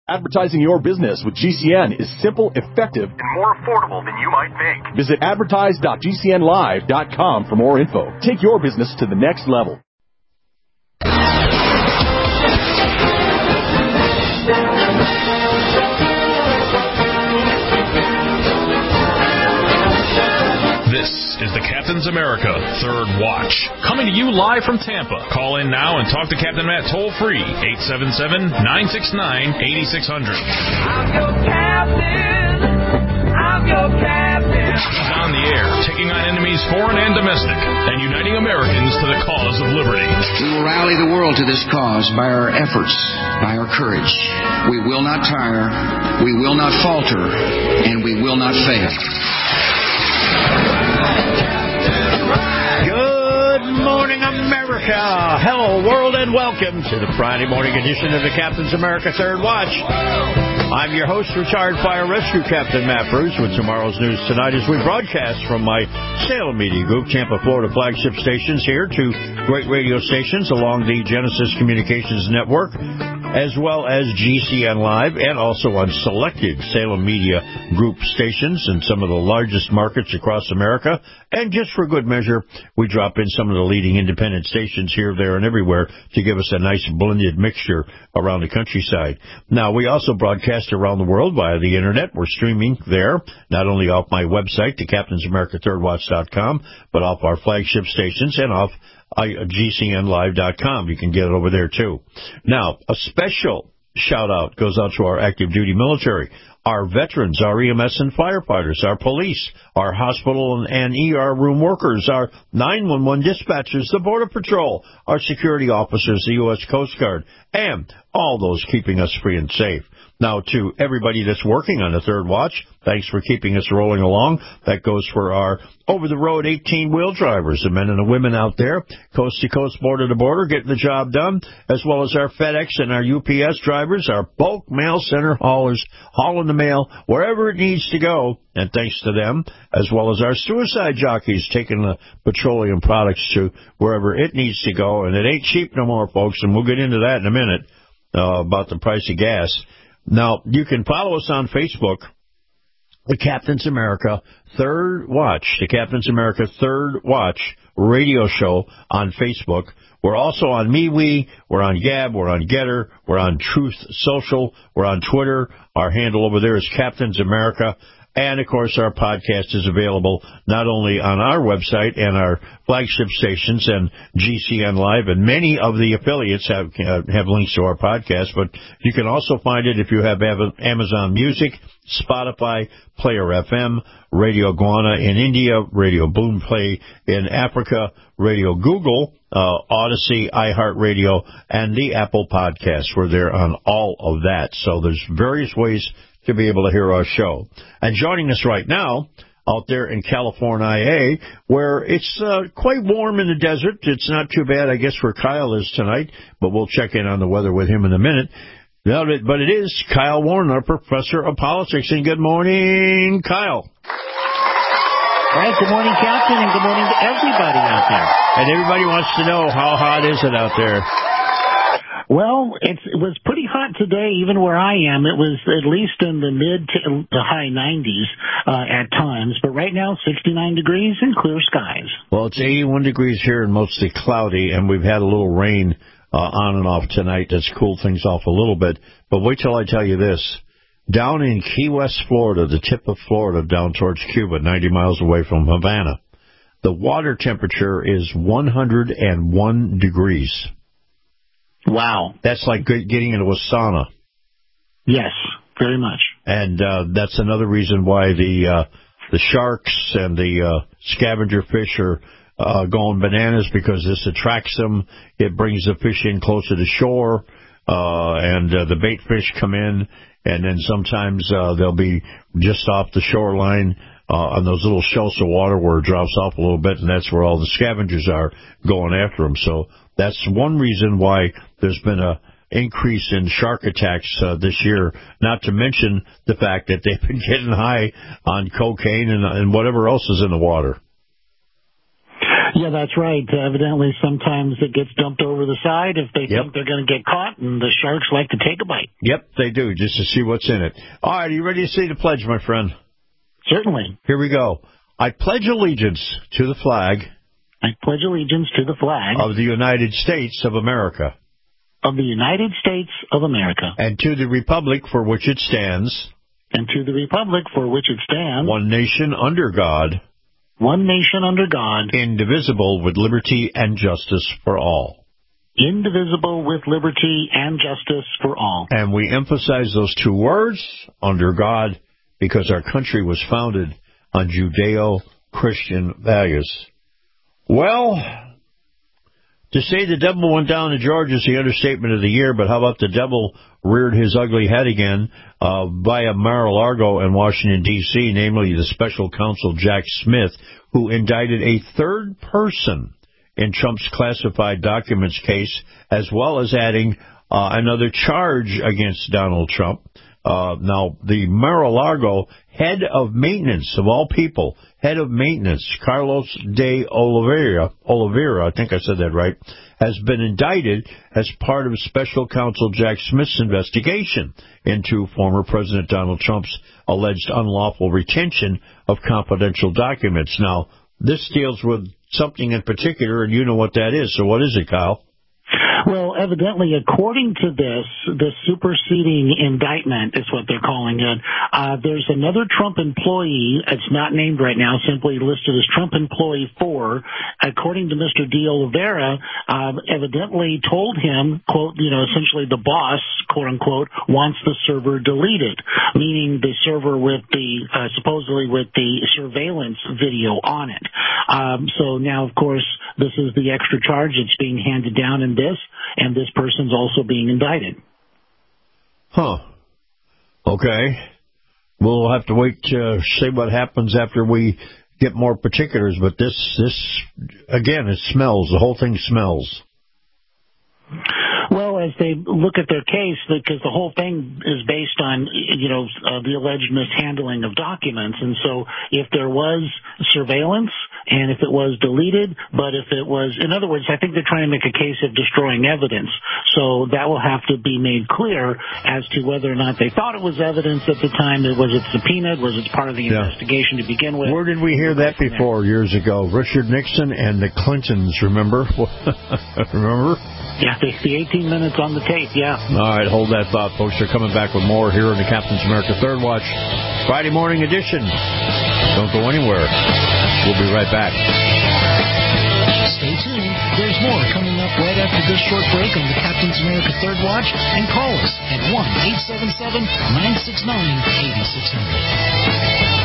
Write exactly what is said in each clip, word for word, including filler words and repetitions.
Advertising your business with G C N is simple, effective, and more affordable than you might think. Visit advertise dot g c n live dot com for more info. Take your business to the next level. This is the Captain's America Third Watch, coming to you live from Tampa. Call in now and talk to Captain Matt toll-free, eight seven seven, nine six nine, eight six zero zero. I'm your captain. I'm your captain. He's on the air, taking on enemies foreign and domestic, and uniting Americans to the cause of liberty. We will rally the world to this cause by our efforts, by our courage. We will not tire, we will not falter, and we will not fail. Good morning, America. Hello, world, and welcome to the Friday morning edition of the Captain's America Third Watch. I'm your host, retired fire rescue captain Matt Bruce, with tomorrow's news tonight as we broadcast from my Salem Media Group, Tampa, Florida flagship stations here to great radio stations along the Genesis Communications Network, as well as G C N Live, and also on selected Salem Media Group stations in some of the largest markets across America. And just for good measure, we drop in some of the leading independent stations here, there, and everywhere to give us a nice blended mixture around the countryside. Now, we also broadcast around the world via the Internet. We're streaming there, not only off my website, the captains america third watch dot com, but off our flagship stations and off G C N live dot com. You can get it over there, too. Now, a special shout-out goes out to our active duty military, our veterans, our E M S and firefighters, our police, our hospital and E R room workers, our nine one one dispatchers, the Border Patrol, our security officers, the U S Coast Guard, and all those keeping us free and safe. Now, to everybody that's working on the Third Watch, thanks for keeping us rolling along. That goes for our over-the-road eighteen-wheel drivers, the men and the women out there, coast-to-coast, border-to-border, getting the job done, as well as our FedEx and our U P S drivers, our bulk mail center haulers, hauling the mail wherever it needs to go, and thanks to them, as well as our suicide jockeys taking the petroleum products to wherever it needs to go. And it ain't cheap no more, folks, and we'll get into that in a minute uh, about the price of gas. Now, you can follow us on Facebook, the Captain's America Third Watch, the Captain's America Third Watch radio show on Facebook. We're also on MeWe, we're on Gab, we're on Getter, we're on Truth Social, we're on Twitter. Our handle over there is Captain's America. And, of course, our podcast is available not only on our website and our flagship stations and G C N Live, and many of the affiliates have uh, have links to our podcast, but you can also find it if you have Amazon Music, Spotify, Player F M, Radio Guana in India, Radio Boomplay in Africa, Radio Google, uh, Odyssey, iHeartRadio, and the Apple Podcasts. We're there on all of that. So there's various ways to be able to hear our show. And joining us right now, out there in California, where it's uh, quite warm in the desert. It's not too bad, I guess, where Kyle is tonight, but we'll check in on the weather with him in a minute. But it is Kyle Warren, our professor of politics. And good morning, Kyle. All right, good morning, Captain, and good morning to everybody out there. And everybody wants to know, how hot is it out there? Well, it's, it was pretty hot today, even where I am. It was at least in the mid to the high nineties uh, at times. But right now, sixty-nine degrees and clear skies. Well, it's eighty-one degrees here and mostly cloudy, and we've had a little rain uh, on and off tonight. That's cooled things off a little bit. But wait till I tell you this. Down in Key West, Florida, the tip of Florida down towards Cuba, ninety miles away from Havana, the water temperature is one hundred one degrees. Wow. That's like getting into a sauna. Yes, very much. And uh, that's another reason why the uh, the sharks and the uh, scavenger fish are uh, going bananas, because this attracts them. It brings the fish in closer to shore, uh, and uh, the bait fish come in, and then sometimes uh, they'll be just off the shoreline uh, on those little shelves of water where it drops off a little bit, and that's where all the scavengers are going after them. So that's one reason why there's been a increase in shark attacks uh, this year, not to mention the fact that they've been getting high on cocaine and, and whatever else is in the water. Yeah, that's right. Uh, evidently, sometimes it gets dumped over the side if they Yep. think they're going to get caught, and the sharks like to take a bite. Yep, they do, just to see what's in it. All right, are you ready to say the pledge, my friend? Certainly. Here we go. I pledge allegiance to the flag I pledge allegiance to the flag of the United States of America of the United States of America and to the republic for which it stands, and to the republic for which it stands, one nation under God, one nation under God, indivisible, with liberty and justice for all. indivisible, with liberty and justice for all. And we emphasize those two words, under God, because our country was founded on Judeo-Christian values. Well, to say the devil went down to Georgia is the understatement of the year, but how about the devil reared his ugly head again uh, via Mar-a-Lago in Washington, D C, namely the special counsel Jack Smith, who indicted a third person in Trump's classified documents case, as well as adding uh, another charge against Donald Trump. Uh, now, the Mar-a-Lago head of maintenance, of all people, head of maintenance, Carlos de Oliveira, Oliveira, I think I said that right, has been indicted as part of special counsel Jack Smith's investigation into former President Donald Trump's alleged unlawful retention of confidential documents. Now, this deals with something in particular, and you know what that is. So what is it, Kyle? Well, evidently, according to this, the superseding indictment is what they're calling it. Uh, there's another Trump employee. It's not named right now, simply listed as Trump employee four. According to Mister De Oliveira, uh, evidently told him, quote, you know, essentially the boss, quote unquote, wants the server deleted, meaning the server with the, uh, supposedly with the surveillance video on it. Um, so now, of course, this is the extra charge that's being handed down in this. And this person's also being indicted. Huh. Okay. We'll have to wait to see what happens after we get more particulars. But this, this again, it smells. The whole thing smells. Well, as they look at their case, because the whole thing is based on, you know, uh, the alleged mishandling of documents. And so if there was surveillance and if it was deleted, but if it was, in other words, I think they're trying to make a case of destroying evidence. So that will have to be made clear as to whether or not they thought it was evidence at the time. Was it subpoenaed? Was it part of the yeah. investigation to begin with? Where did we hear that before years ago? Richard Nixon and the Clintons, remember? Remember? Yeah, the, the eighteen minutes on the tape, yeah. All right, hold that thought, folks. They're coming back with more here in the Captain's America Third Watch, Friday morning edition. Don't go anywhere. We'll be right back. Stay tuned. There's more coming up right after this short break on the Captain's America Third Watch. And call us at one eight seven seven, nine six nine, eight six zero zero.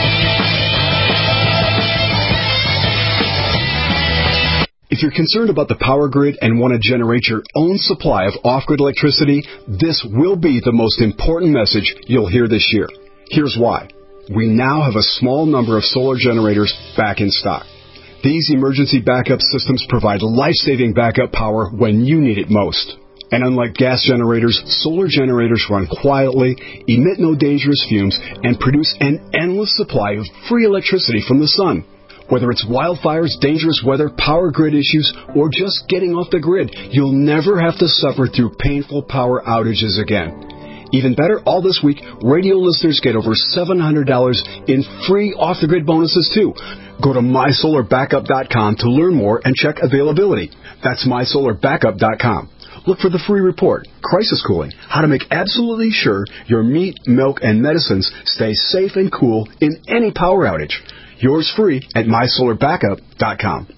If you're concerned about the power grid and want to generate your own supply of off-grid electricity, this will be the most important message you'll hear this year. Here's why. We now have a small number of solar generators back in stock. These emergency backup systems provide life-saving backup power when you need it most. And unlike gas generators, solar generators run quietly, emit no dangerous fumes, and produce an endless supply of free electricity from the sun. Whether it's wildfires, dangerous weather, power grid issues, or just getting off the grid, you'll never have to suffer through painful power outages again. Even better, all this week, radio listeners get over seven hundred dollars in free off-the-grid bonuses, too. Go to my solar backup dot com to learn more and check availability. That's my solar backup dot com. Look for the free report, Crisis Cooling, how to make absolutely sure your meat, milk, and medicines stay safe and cool in any power outage. Yours free at my solar backup dot com.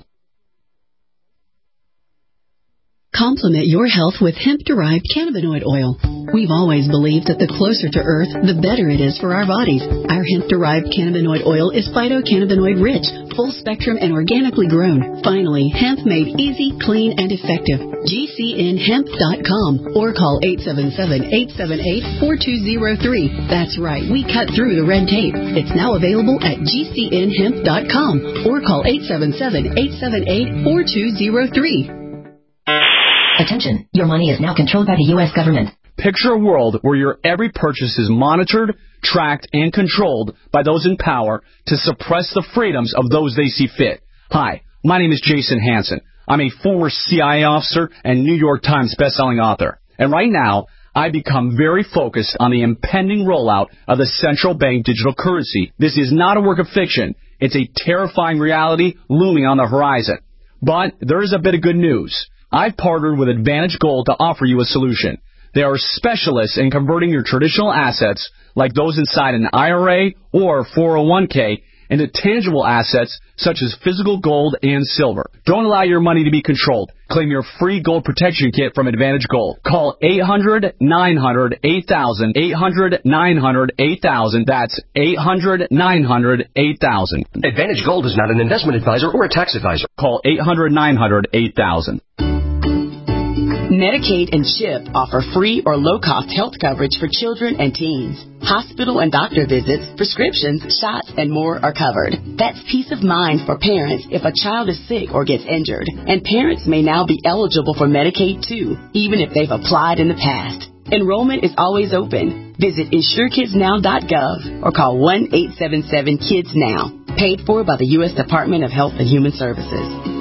Complement your health with hemp-derived cannabinoid oil. We've always believed that the closer to Earth, the better it is for our bodies. Our hemp-derived cannabinoid oil is phytocannabinoid-rich, full-spectrum, and organically grown. Finally, hemp made easy, clean, and effective. G C N hemp dot com or call eight seven seven, eight seven eight, four two zero three. That's right, we cut through the red tape. It's now available at G C N hemp dot com or call eight seven seven, eight seven eight, four two zero three. Attention, your money is now controlled by the U S government. Picture a world where your every purchase is monitored, tracked, and controlled by those in power to suppress the freedoms of those they see fit. Hi, My name is Jason Hansen. I'm a former C I A officer and New York Times bestselling author. And right now, I become very focused on the impending rollout of the central bank digital currency. This is not a work of fiction. It's a terrifying reality looming on the horizon. But there is a bit of good news. I've partnered with Advantage Gold to offer you a solution. They are specialists in converting your traditional assets, like those inside an I R A or four oh one k, into tangible assets such as physical gold and silver. Don't allow your money to be controlled. Claim your free gold protection kit from Advantage Gold. Call eight hundred, nine hundred, eight thousand, eight hundred, nine hundred, eight thousand. That's eight hundred, nine hundred, eight thousand. Advantage Gold is not an investment advisor or a tax advisor. Call eight hundred, nine hundred, eight thousand. Medicaid and CHIP offer free or low-cost health coverage for children and teens. Hospital and doctor visits, prescriptions, shots, and more are covered. That's peace of mind for parents if a child is sick or gets injured. And parents may now be eligible for Medicaid, too, even if they've applied in the past. Enrollment is always open. Visit insure kids now dot gov or call one eight seven seven kids now. Paid for by the U S Department of Health and Human Services.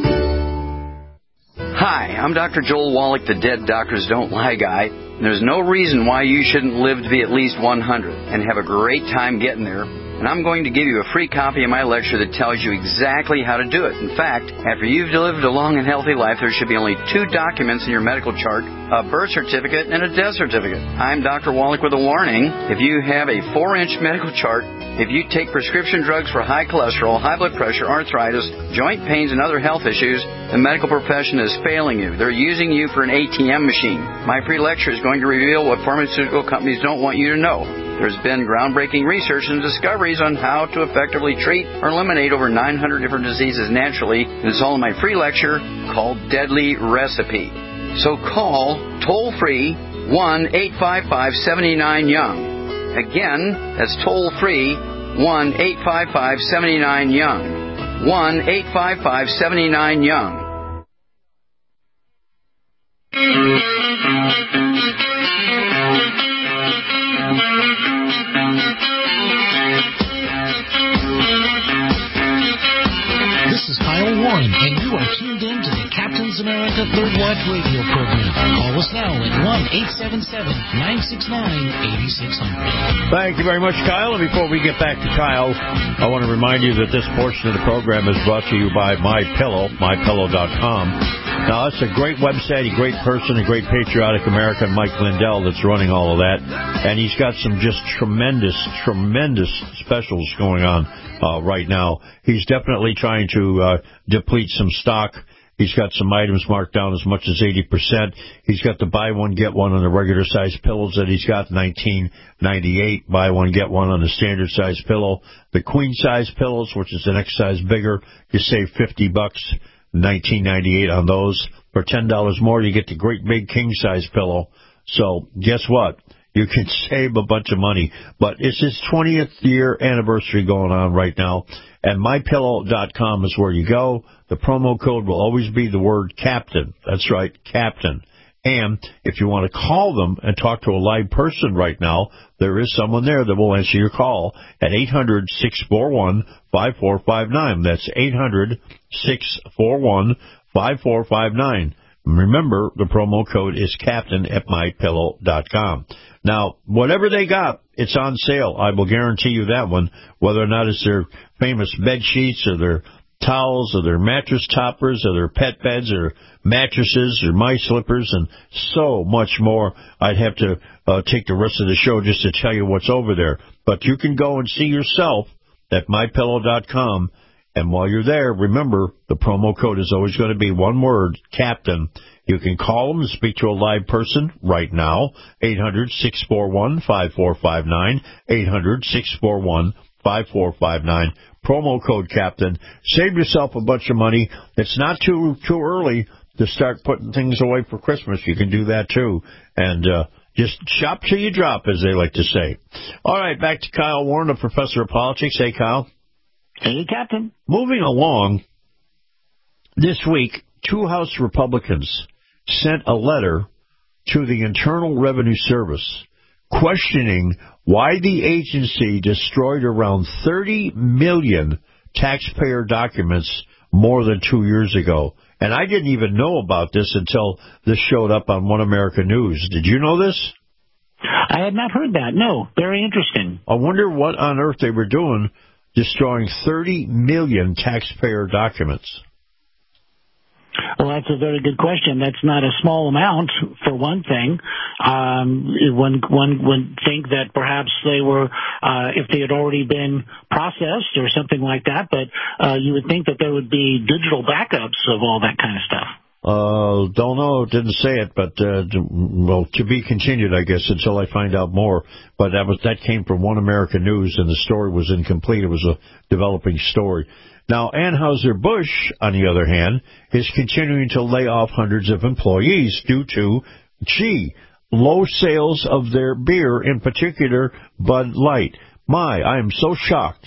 Hi, I'm Doctor Joel Wallach, the Dead Doctors Don't Lie guy. There's no reason why you shouldn't live to be at least one hundred and have a great time getting there. And I'm going to give you a free copy of my lecture that tells you exactly how to do it. In fact, after you've lived a long and healthy life, there should be only two documents in your medical chart, a birth certificate and a death certificate. I'm Doctor Wallach with a warning. If you have a four-inch medical chart, if you take prescription drugs for high cholesterol, high blood pressure, arthritis, joint pains, and other health issues, the medical profession is failing you. They're using you for an A T M machine. My free lecture is going to reveal what pharmaceutical companies don't want you to know. There's been groundbreaking research and discoveries on how to effectively treat or eliminate over nine hundred different diseases naturally, and it's all in my free lecture called Deadly Recipe. So call toll-free one eight five five, seven nine, young. Again, that's toll-free one eight five five, seven nine, young. one eight five five, seven nine, young. This is Kyle Warren, and you are tuned in to the Captain's America Third Watch radio program. Call us now at one eight seven seven, nine six nine, eight six zero zero. Thank you very much, Kyle. And before we get back to Kyle, I want to remind you that this portion of the program is brought to you by MyPillow, my pillow dot com. Now, that's a great website, a great person, a great patriotic American, Mike Lindell, that's running all of that. And he's got some just tremendous, tremendous specials going on uh, right now. He's definitely trying to uh, deplete some stock. He's got some items marked down as much as eighty percent. He's got the buy one, get one on the regular size pillows that he's got, nineteen ninety-eight. Buy one, get one on the standard size pillow. The queen size pillows, which is the next size bigger, you save fifty bucks, nineteen ninety-eight on those. For ten dollars more, you get the great big king size pillow. So guess what? You can save a bunch of money. But it's his twentieth year anniversary going on right now. And my pillow dot com is where you go. The promo code will always be the word Captain. That's right, Captain. And if you want to call them and talk to a live person right now, there is someone there that will answer your call at eight hundred, six four one, five four five nine. That's eight hundred, six four one, five four five nine. Remember, the promo code is Captain at my pillow dot com. Now, whatever they got, it's on sale. I will guarantee you that one, whether or not it's their famous bed sheets or their towels or their mattress toppers or their pet beds or mattresses or my slippers and so much more. I'd have to uh, take the rest of the show just to tell you what's over there. But you can go and see yourself at my pillow dot com. And while you're there, remember, the promo code is always going to be one word, Captain. You can call them and speak to a live person right now, eight hundred, six four one, five four five nine, eight hundred, six four one, five four five nine. Promo code Captain. Save yourself a bunch of money. It's not too too early to start putting things away for Christmas. You can do that, too. And uh, just shop till you drop, as they like to say. All right, back to Kyle Warren, the professor of politics. Hey, Kyle. Hey, Captain. Moving along, this week, two House Republicans sent a letter to the Internal Revenue Service questioning why the agency destroyed around thirty million taxpayer documents more than two years ago. And I didn't even know about this until this showed up on One America News. Did you know this? I had not heard that. No, very interesting. I wonder what on earth they were doing destroying thirty million taxpayer documents. Well, that's a very good question. That's not a small amount, for one thing. Um, one, one would think that perhaps they were, uh, if they had already been processed or something like that, but uh, you would think that there would be digital backups of all that kind of stuff. Uh, don't know, didn't say it, but, uh, well, to be continued, I guess, until I find out more. But that was, that came from One America News, and the story was incomplete. It was a developing story. Now, Anheuser-Busch, on the other hand, is continuing to lay off hundreds of employees due to, gee, low sales of their beer, in particular Bud Light. My, I am so shocked.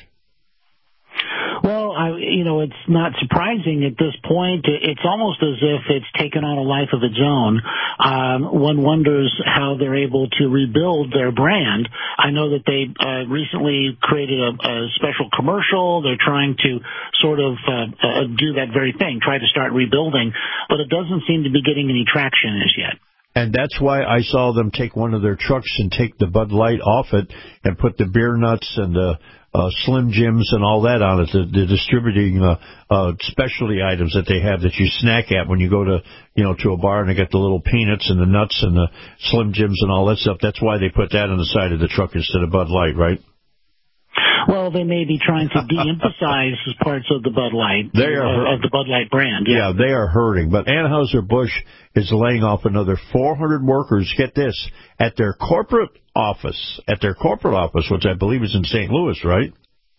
Well, I, you know, it's not surprising at this point. It's almost as if it's taken on a life of its own. Um, one wonders how they're able to rebuild their brand. I know that they uh, recently created a, a special commercial. They're trying to sort of uh, uh, do that very thing, try to start rebuilding, but it doesn't seem to be getting any traction as yet. And that's why I saw them take one of their trucks and take the Bud Light off it and put the beer nuts and the uh, Slim Jims and all that on it, the, the distributing uh, uh, specialty items that they have that you snack at when you go to, you know, to a bar and they got the little peanuts and the nuts and the Slim Jims and all that stuff. That's why they put that on the side of the truck instead of Bud Light, right? Well, they may be trying to de-emphasize parts of the Bud Light, they are, uh, of the Bud Light brand. Yeah. yeah, they are hurting. But Anheuser-Busch is laying off another four hundred workers, get this, at their corporate office, at their corporate office, which I believe is in Saint Louis, right?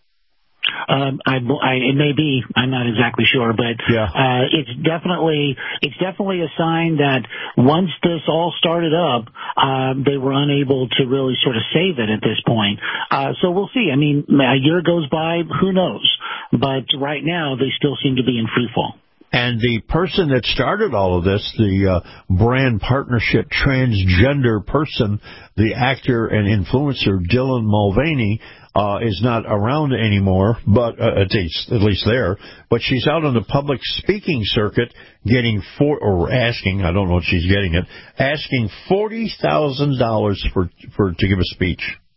Um, I, I, it may be. I'm not exactly sure, but yeah. uh, it's definitely it's definitely a sign that once this all started up, um, they were unable to really sort of save it at this point. Uh, so we'll see. I mean, a year goes by, who knows? But right now, they still seem to be in free fall. And the person that started all of this, the uh, brand partnership transgender person, the actor and influencer Dylan Mulvaney, uh, is not around anymore, but uh, at least, at least there. But she's out on the public speaking circuit getting for or asking, I don't know if she's getting it, asking forty thousand dollars for for to give a speech.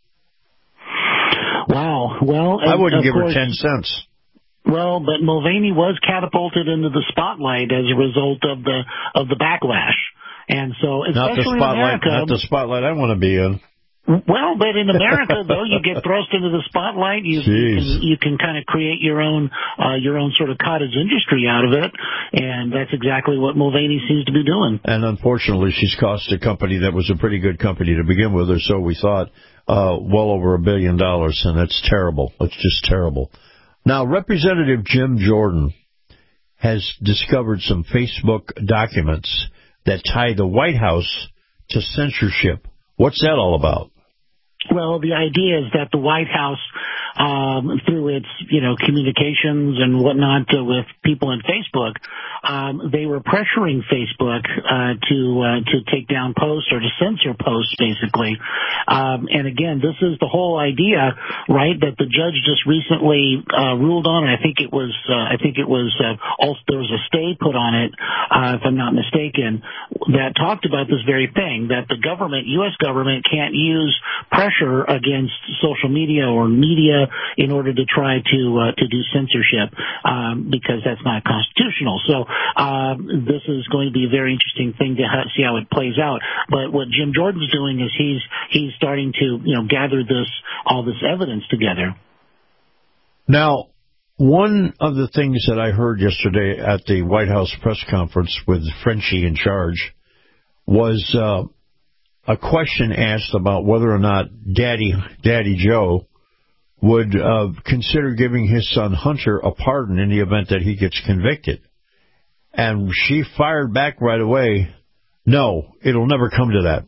Wow. Well, I wouldn't give course, her ten cents. Well, but Mulvaney was catapulted into the spotlight as a result of the of the backlash, and so not the especially spotlight, in America, not the spotlight I want to be in. Well, but in America, though, you get thrust into the spotlight. You, you can, you can kind of create your own uh, your own sort of cottage industry out of it, and that's exactly what Mulvaney seems to be doing. And unfortunately, she's cost a company that was a pretty good company to begin with, or so we thought, uh, well over a billion dollars, and that's terrible. It's just terrible. Now, Representative Jim Jordan has discovered some Facebook documents that tie the White House to censorship. What's that all about? Well, the idea is that the White House, um, through its, you know, communications and whatnot uh, with people in Facebook, um, they were pressuring Facebook uh, to uh, to take down posts or to censor posts, basically. Um, and again, this is the whole idea, right? That the judge just recently uh, ruled on, and I think it was, uh, I think it was, uh, also there was a stay put on it, uh, if I'm not mistaken, that talked about this very thing, that the government, U S government, can't use pressure against social media or media in order to try to uh, to do censorship, um, because that's not constitutional. So um, this is going to be a very interesting thing to ha- see how it plays out. But what Jim Jordan's doing is he's he's starting to you know gather this all this evidence together. Now, one of the things that I heard yesterday at the White House press conference with Frenchie in charge was uh, a question asked about whether or not Daddy Daddy Joe would uh, consider giving his son Hunter a pardon in the event that he gets convicted. And she fired back right away, no, it'll never come to that.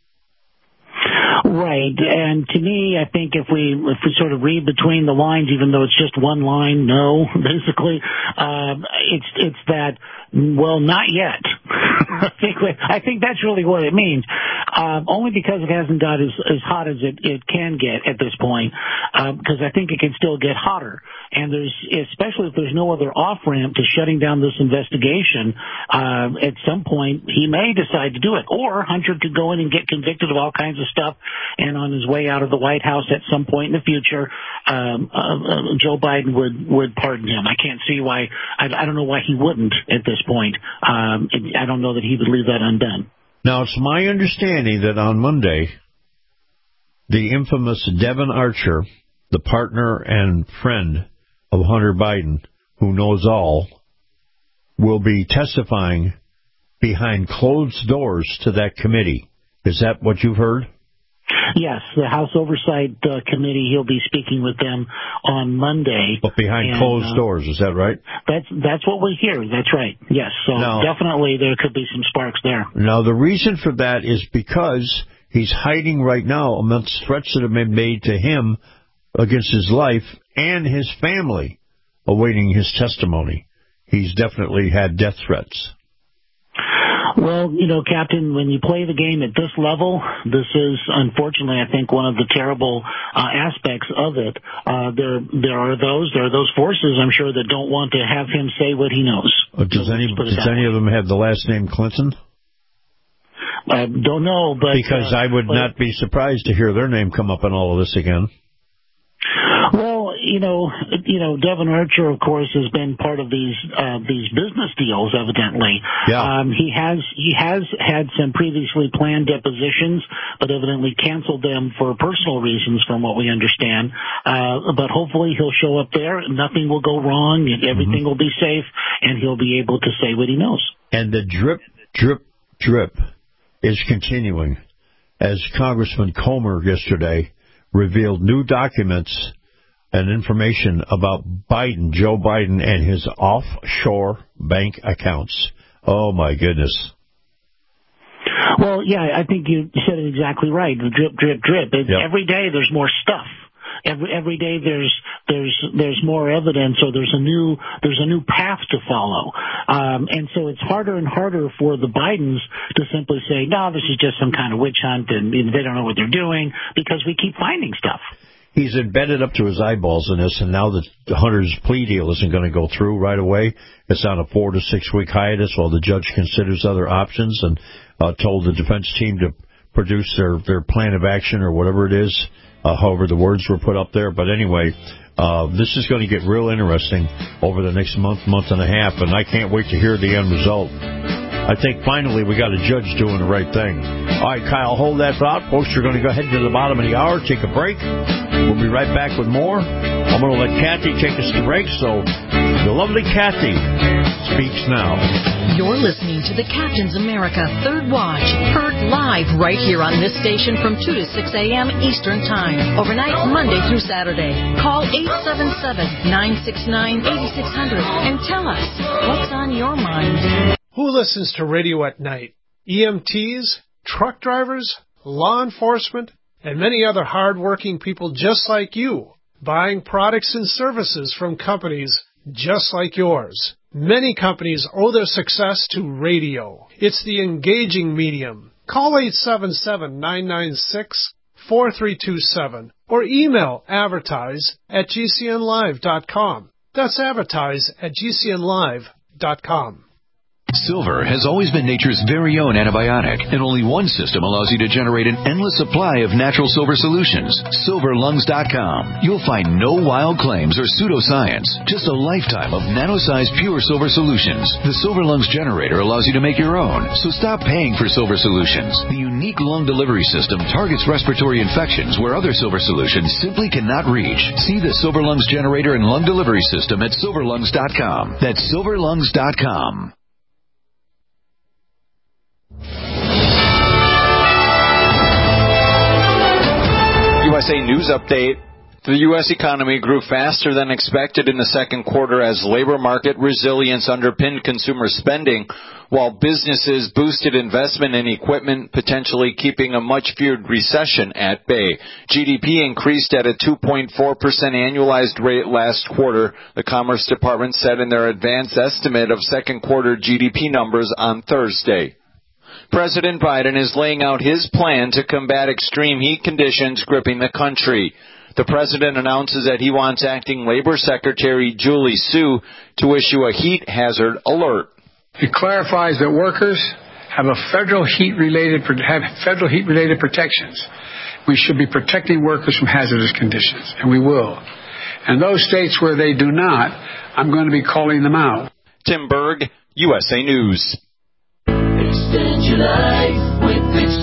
Right, and to me, I think if we if we sort of read between the lines, even though it's just one line, no, basically, um, it's it's that Well, not yet. I think I think that's really what it means. Uh, only because it hasn't got as, as hot as it, it can get at this point, because uh, I think it can still get hotter. And there's, especially if there's no other off-ramp to shutting down this investigation, uh, at some point he may decide to do it. Or Hunter could go in and get convicted of all kinds of stuff, and on his way out of the White House at some point in the future, um, uh, uh, Joe Biden would, would pardon him. I can't see why, I, I don't know why he wouldn't at this point. Um, I don't know that he would leave that undone. Now, it's my understanding that on Monday, the infamous Devin Archer, the partner and friend of Hunter Biden, who knows all, will be testifying behind closed doors to that committee. Is that what you've heard? Yes, the House Oversight uh, Committee, he'll be speaking with them on Monday. But behind and, closed uh, doors, is that right? That's that's what we hear. That's right, yes. So now, definitely there could be some sparks there. Now, the reason for that is because he's hiding right now amongst threats that have been made to him against his life and his family, awaiting his testimony. He's definitely had death threats. Well, you know, Captain, when you play the game at this level, this is, unfortunately, I think, one of the terrible uh, aspects of it. Uh, there there are those there are those forces, I'm sure, that don't want to have him say what he knows. Uh, does so any, does any of them have the last name Clinton? I don't know, but... Because uh, I would but, not be surprised to hear their name come up in all of this again. Well, you know, you know, Devin Archer, of course, has been part of these uh, these business deals. Evidently, yeah. Um, he has he has had some previously planned depositions, but evidently canceled them for personal reasons, from what we understand. Uh, but hopefully, he'll show up there. Nothing will go wrong, and everything mm-hmm. will be safe, and he'll be able to say what he knows. And the drip, drip, drip is continuing, as Congressman Comer yesterday revealed new documents and information about Biden, Joe Biden, and his offshore bank accounts. Oh, my goodness. Well, yeah, I think you said it exactly right. The drip, drip, drip. It, yep. Every day there's more stuff. Every every day there's there's there's more evidence, or there's a new there's a new path to follow, um, and so it's harder and harder for the Bidens to simply say, no, this is just some kind of witch hunt, and they don't know what they're doing, because we keep finding stuff. He's embedded up to his eyeballs in this, and now that Hunter's plea deal isn't going to go through right away, it's on a four to six week hiatus while the judge considers other options, and uh, told the defense team to produce their their plan of action or whatever it is. Uh, however, the words were put up there. But anyway, uh, this is going to get real interesting over the next month, month and a half, and I can't wait to hear the end result. I think finally we got a judge doing the right thing. All right, Kyle, hold that thought. Folks, you're going to go ahead to the bottom of the hour, take a break. We'll be right back with more. I'm going to let Kathy take us to break, so the lovely Kathy speaks now. You're listening to the Captain's America Third Watch, heard live right here on this station from two to six a.m. Eastern Time, overnight Monday through Saturday. Call eight seven seven, nine six nine, eight six zero zero and tell us what's on your mind. Who listens to radio at night? E M Ts, truck drivers, law enforcement, and many other hard-working people just like you, buying products and services from companies just like yours. Many companies owe their success to radio. It's the engaging medium. Call eight seven seven, nine nine six, four three two seven or email advertise at g c n live dot com. That's advertise at g c n live dot com. Silver has always been nature's very own antibiotic, and only one system allows you to generate an endless supply of natural silver solutions. silver lungs dot com. You'll find no wild claims or pseudoscience, just a lifetime of nano-sized pure silver solutions. The Silver Lungs generator allows you to make your own, so stop paying for silver solutions. The unique lung delivery system targets respiratory infections where other silver solutions simply cannot reach. See the Silver Lungs generator and lung delivery system at silver lungs dot com. That's silver lungs dot com. U S A News Update. The U S economy grew faster than expected in the second quarter as labor market resilience underpinned consumer spending, while businesses boosted investment in equipment, potentially keeping a much-feared recession at bay. G D P increased at a two point four percent annualized rate last quarter, the Commerce Department said in their advance estimate of second quarter G D P numbers on Thursday. President Biden is laying out his plan to combat extreme heat conditions gripping the country. The president announces that he wants Acting Labor Secretary Julie Su to issue a heat hazard alert. It clarifies that workers have a federal heat-related have federal heat-related protections. We should be protecting workers from hazardous conditions, and we will. And those states where they do not, I'm going to be calling them out. Tim Berg, U S A News. Extend your life with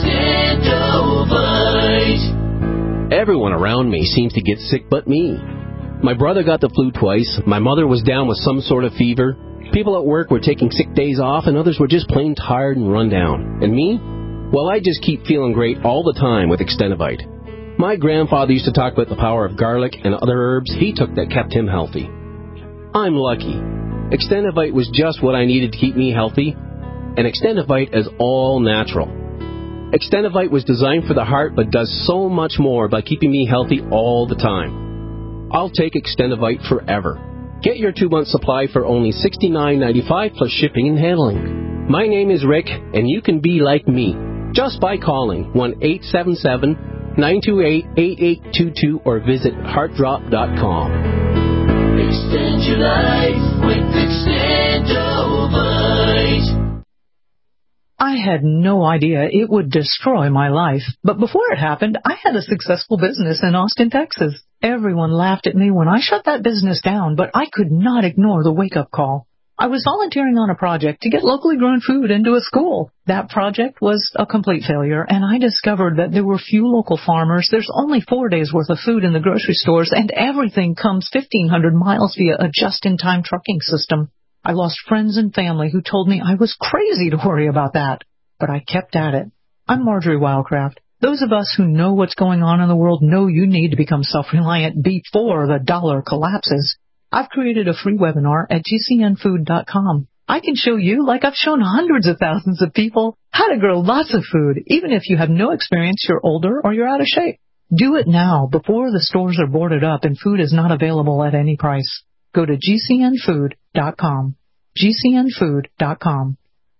Extendovite. Everyone around me seems to get sick but me. My brother got the flu twice. My mother was down with some sort of fever. People at work were taking sick days off, and others were just plain tired and run down. And me? Well, I just keep feeling great all the time with Extendovite. My grandfather used to talk about the power of garlic and other herbs he took that kept him healthy. I'm lucky. Extendovite was just what I needed to keep me healthy, and Extendovite is all natural. Extendovite was designed for the heart but does so much more by keeping me healthy all the time. I'll take Extendovite forever. Get your two-month supply for only sixty-nine ninety-five plus shipping and handling. My name is Rick, and you can be like me just by calling one eight seven seven, nine two eight, eight eight two two or visit heart drop dot com. Extend your life with Extendovite. I had no idea it would destroy my life. But before it happened, I had a successful business in Austin, Texas. Everyone laughed at me when I shut that business down, but I could not ignore the wake-up call. I was volunteering on a project to get locally grown food into a school. That project was a complete failure, and I discovered that there were few local farmers. There's only four days' worth of food in the grocery stores, and everything comes fifteen hundred miles via a just-in-time trucking system. I lost friends and family who told me I was crazy to worry about that, but I kept at it. I'm Marjorie Wildcraft. Those of us who know what's going on in the world know you need to become self-reliant before the dollar collapses. I've created a free webinar at G C N food dot com. I can show you, like I've shown hundreds of thousands of people, how to grow lots of food, even if you have no experience, you're older, or you're out of shape. Do it now, before the stores are boarded up and food is not available at any price. Go to G C N food dot com. G C N food dot com.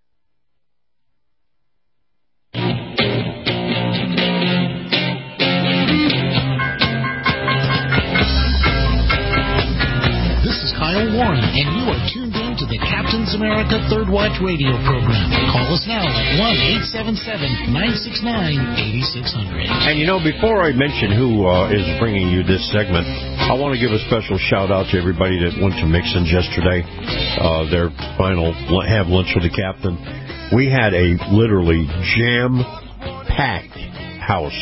This is Kyle Warren, and you are tuned in to the Captain's America Third Watch radio program. Call us now at one eight seven seven, nine six nine, eight six zero zero. And you know, before I mention who uh, is bringing you this segment, I want to give a special shout out to everybody that went to Mixon's yesterday, uh, their final Have Lunch with the Captain. We had a literally jam-packed house.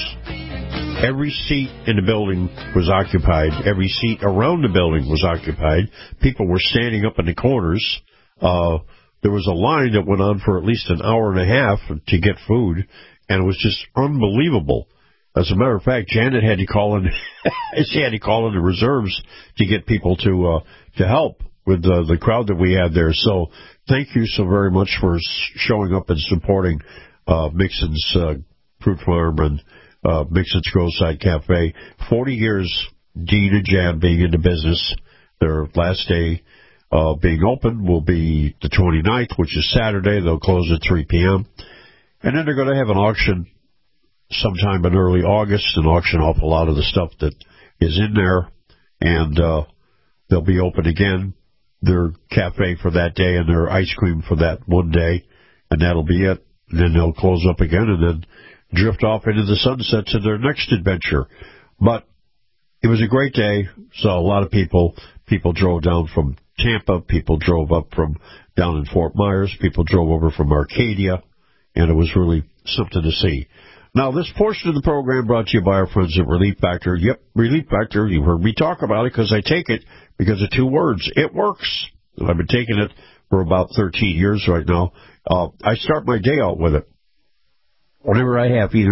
Every seat in the building was occupied. Every seat around the building was occupied. People were standing up in the corners. Uh, there was a line that went on for at least an hour and a half to get food, and it was just unbelievable. As a matter of fact, Janet had to call in. she had to call in the reserves to get people to uh, to help with uh, the crowd that we had there. So thank you so very much for showing up and supporting uh, Mixon's uh, Fruit Farm and uh, Mixon's Growside Cafe. Forty years, Dean and Jan being in the business. Their last day uh, being open will be the twenty-ninth, which is Saturday. They'll close at three p.m. And then they're going to have an auction sometime in early August and auction off a lot of the stuff that is in there. And uh, they'll be open again, their cafe for that day and their ice cream for that one day. And that'll be it. And then they'll close up again and then drift off into the sunset to their next adventure. But it was a great day. So a lot of people, people drove down from Tampa. People drove up from down in Fort Myers. People drove over from Arcadia. And it was really something to see. Now, this portion of the program brought to you by our friends at Relief Factor. Yep, Relief Factor. You heard me talk about it because I take it because of two words. It works. And I've been taking it for about thirteen years right now. Uh, I start my day out with it. Whenever I have either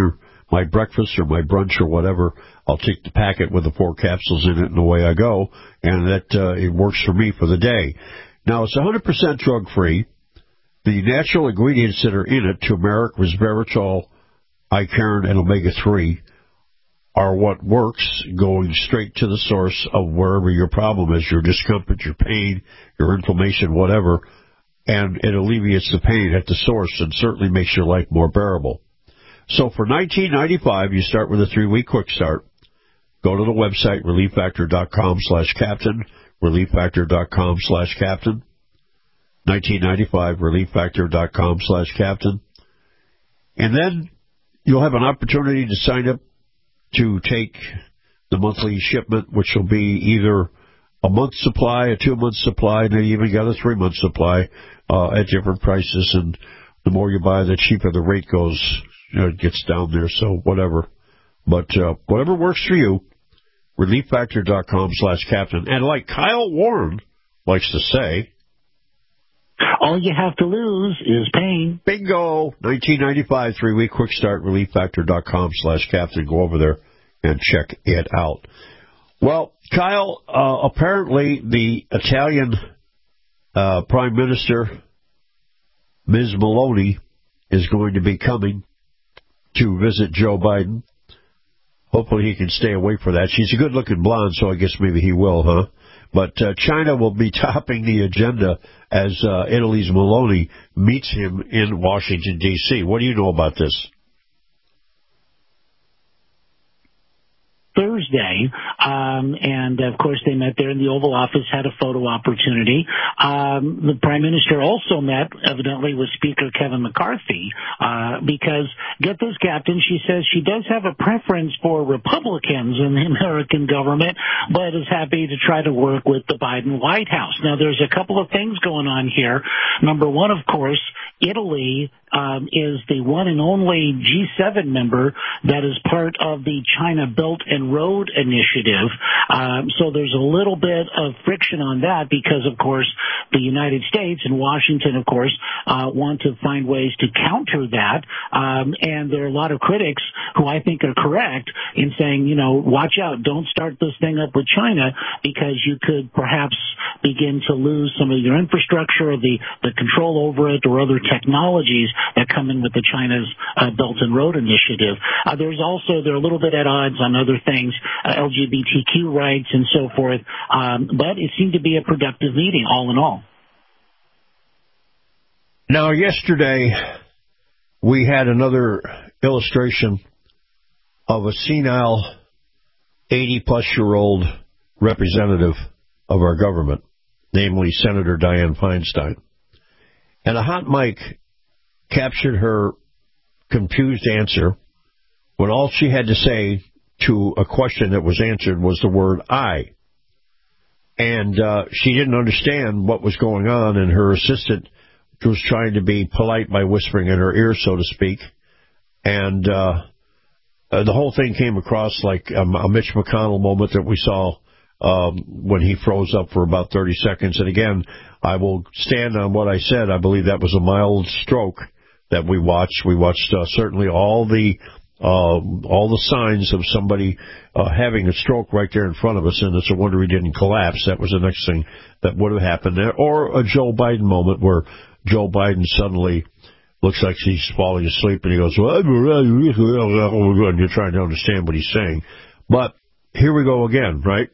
my breakfast or my brunch or whatever, I'll take the packet with the four capsules in it and away I go, and that uh, it works for me for the day. Now, it's one hundred percent drug-free. The natural ingredients that are in it, turmeric, resveratrol, icaron, and omega three, are what works, going straight to the source of wherever your problem is, your discomfort, your pain, your inflammation, whatever, and it alleviates the pain at the source and certainly makes your life more bearable. So for nineteen ninety-five, you start with a three-week quick start. Go to the website, relief factor dot com slash captain, relief factor dot com slash captain, nineteen ninety-five, relief factor dot com slash captain. And then you'll have an opportunity to sign up to take the monthly shipment, which will be either a month supply, a two-month supply, and they even got a three-month supply uh, at different prices. And the more you buy, the cheaper the rate goes. You know, it gets down there, so whatever. But uh, whatever works for you, relief factor dot com slash captain. And like Kyle Warren likes to say, all you have to lose is pain. Bingo! nineteen ninety-five, three-week quick start, relief factor dot com slash captain. Go over there and check it out. Well, Kyle, uh, apparently the Italian uh, Prime Minister, Miz Meloni, is going to be coming to visit Joe Biden. Hopefully he can stay away from that. She's a good-looking blonde, so I guess maybe he will, huh? But uh, China will be topping the agenda as uh, Italy's Meloni meets him in Washington, D C What do you know about this? Thursday, um, and of course they met there in the Oval Office, had a photo opportunity. Um, the Prime Minister also met, evidently, with Speaker Kevin McCarthy, uh, because, get this, Captain, she says she does have a preference for Republicans in the American government, but is happy to try to work with the Biden White House. Now, there's a couple of things going on here. Number one, of course, Italy Um, is the one and only G seven member that is part of the China Belt and Road Initiative. Um, so there's a little bit of friction on that because, of course, the United States and Washington, of course, uh, want to find ways to counter that. Um, and there are a lot of critics who I think are correct in saying, you know, watch out, don't start this thing up with China because you could perhaps begin to lose some of your infrastructure or the, the control over it or other technologies that come in with the China's uh, Belt and Road Initiative. Uh, there's also, they're a little bit at odds on other things, uh, L G B T Q rights and so forth, um, but it seemed to be a productive meeting all in all. Now, yesterday, we had another illustration of a senile eighty-plus-year-old representative of our government, namely Senator Dianne Feinstein. And a hot mic captured her confused answer when all she had to say to a question that was answered was the word I. And uh, she didn't understand what was going on, and her assistant was trying to be polite by whispering in her ear, so to speak. And uh, uh, the whole thing came across like um, a Mitch McConnell moment that we saw um, when he froze up for about thirty seconds. And again, I will stand on what I said. I believe that was a mild stroke that we watched. We watched uh, certainly all the uh, all the signs of somebody uh, having a stroke right there in front of us, and it's a wonder he didn't collapse. That was the next thing that would have happened there. Or a Joe Biden moment where Joe Biden suddenly looks like he's falling asleep, and he goes, well, and you're trying to understand what he's saying. But here we go again, right?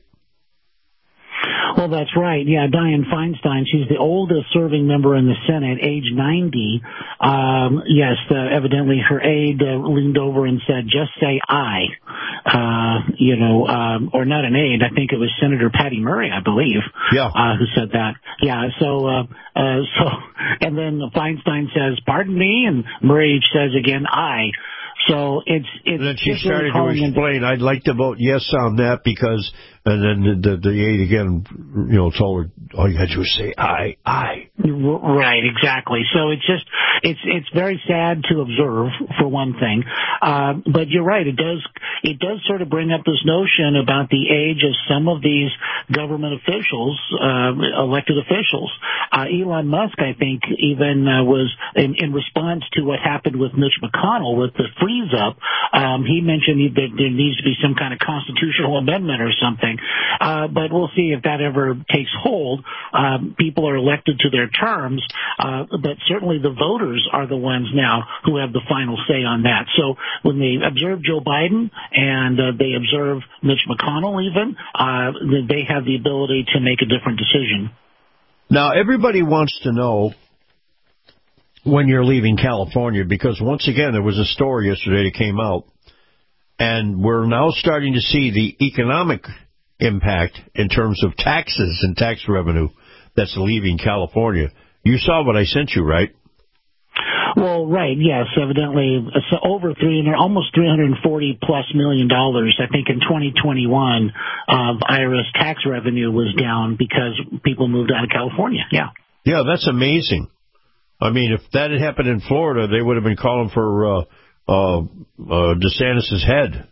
Well, that's right. Yeah, Dianne Feinstein, she's the oldest serving member in the Senate, age ninety. Um, yes, uh, evidently her aide uh, leaned over and said, just say I. Uh, you know, um, or not an aide, I think it was Senator Patty Murray, I believe, yeah. uh, who said that. Yeah, so, uh, uh, so, and then Feinstein says, pardon me, and Murray says again, I. So it's it's. And then she started to explain, I'd like to vote yes on that because, and then the, the, the aide again, you know, told her, all you had to do was say I, I. Right, exactly. So it's just, it's it's very sad to observe, for one thing. Uh, but you're right, it does it does sort of bring up this notion about the age of some of these government officials, uh, elected officials. Uh, Elon Musk, I think, even uh, was in, in response to what happened with Mitch McConnell with the free squeeze up. Um, he mentioned that there needs to be some kind of constitutional amendment or something. Uh, but we'll see if that ever takes hold. Um, people are elected to their terms, uh, but certainly the voters are the ones now who have the final say on that. So when they observe Joe Biden and uh, they observe Mitch McConnell even, uh, they have the ability to make a different decision. Now, everybody wants to know when you're leaving California, because once again, there was a story yesterday that came out, and we're now starting to see the economic impact in terms of taxes and tax revenue that's leaving California. You saw what I sent you, right? Well, right, yes, evidently it's over three hundred, almost three hundred forty plus million dollars. I think in twenty twenty-one, uh, I R S tax revenue was down because people moved out of California. Yeah. Yeah, that's amazing. I mean, if that had happened in Florida, they would have been calling for uh, uh, uh, DeSantis' head.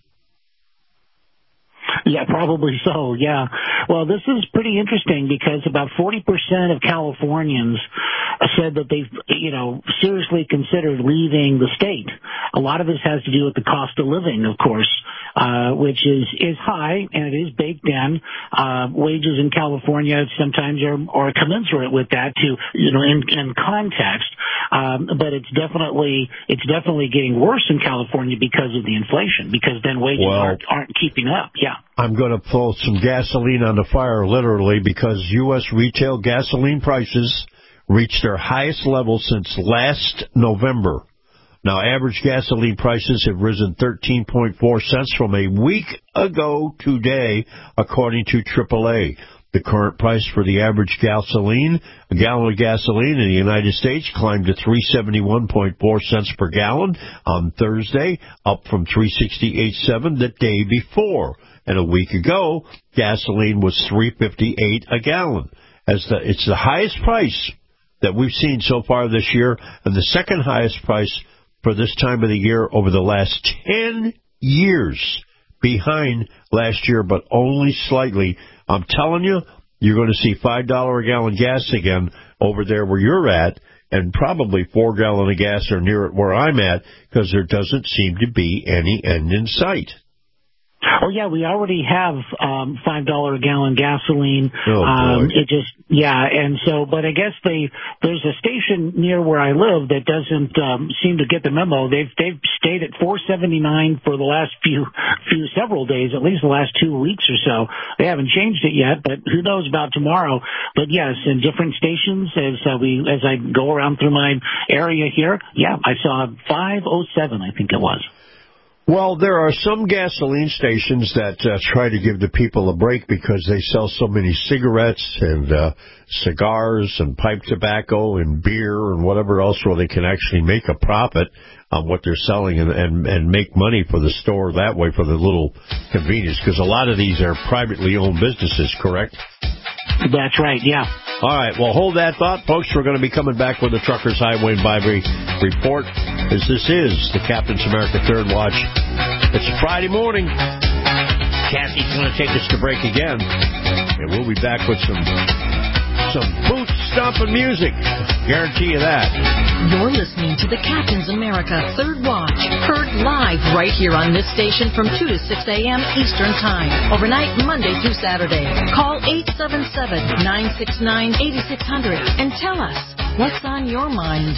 Yeah, probably so, yeah. Well, this is pretty interesting because about forty percent of Californians said that they've, you know, seriously considered leaving the state. A lot of this has to do with the cost of living, of course, uh, which is, is high, and it is baked in. Uh, wages in California sometimes are, are commensurate with that to, you know, in, in context. Um, but it's definitely, it's definitely getting worse in California because of the inflation, because then wages well, aren't, aren't keeping up, yeah. I'm going to pull some gasoline on the fire, literally, because U S retail gasoline prices reached their highest level since last November. Now, average gasoline prices have risen thirteen point four cents from a week ago today, according to triple A. The current price for the average gasoline, a gallon of gasoline in the United States, climbed to three seventy-one point four cents per gallon on Thursday, up from three sixty-eight point seven the day before. And a week ago, gasoline was three fifty-eight a gallon. As the, it's the highest price that we've seen so far this year, and the second highest price for this time of the year over the last ten years, behind last year, but only slightly. I'm telling you, you're going to see five dollars a gallon gas again over there where you're at, and probably four gallon of gas or near it where I'm at, because there doesn't seem to be any end in sight. Oh, yeah, we already have um, five dollars a gallon gasoline. Oh, um, boy. It just, yeah, and so, but I guess they, there's a station near where I live that doesn't um, seem to get the memo. They've they've stayed at four seventy-nine for the last few, few several days, at least the last two weeks or so. They haven't changed it yet, but who knows about tomorrow. But yes, in different stations, as uh, we as I go around through my area here, yeah, I saw five oh seven, I think it was. Well, there are some gasoline stations that uh, try to give the people a break because they sell so many cigarettes and uh, cigars and pipe tobacco and beer and whatever else where they can actually make a profit on what they're selling and, and, and make money for the store that way for the little convenience, because a lot of these are privately owned businesses, correct? That's right, yeah. All right, well, hold that thought, folks. We're going to be coming back with the Truckers Highway and Byway Report, as this is the Captain's America Third Watch. It's Friday morning. Kathy's going to take us to break again, and we'll be back with some some boot-stomping music. Guarantee you that. You're listening to the Captain's America Third Watch, heard live right here on this station from two to six a.m. Eastern Time, overnight Monday through Saturday. Call eight seven seven, nine six nine, eight six zero zero and tell us what's on your mind.